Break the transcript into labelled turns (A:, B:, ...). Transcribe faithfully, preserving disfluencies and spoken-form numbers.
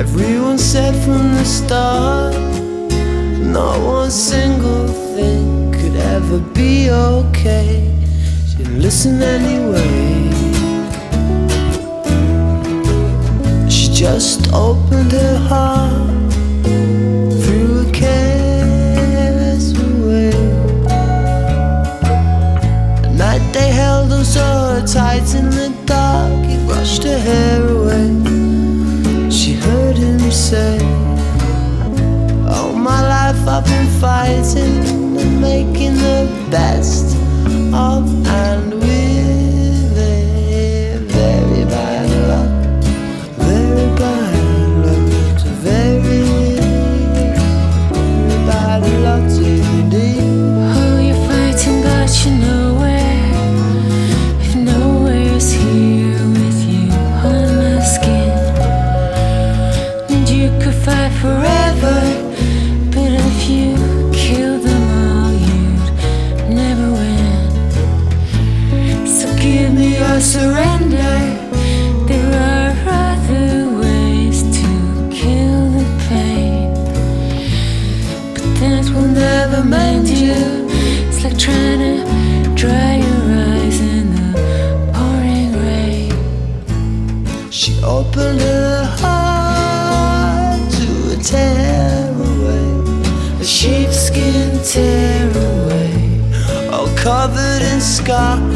A: Everyone said from the start, not one single thing could ever be okay. She didn't listen anyway. She just opened her heart, threw a careless away. At night they held on so tight in the dark, he brushed her hair away. She heard him say, all my life I've been fighting and making the best of and with it. Very bad luck, very bad luck, to very, very bad luck indeed.
B: Oh, you're fighting but you're nowhere, if nowhere's here with you on my skin. And you could fight forever, but if you kill them all, you'd never win. So give me your surrender. There are other ways to kill the pain, but that will never mend you. It's like trying to dry your eyes in the pouring rain.
A: She opened her heart to a tearaway, a sheepskin tearaway, all covered in scars.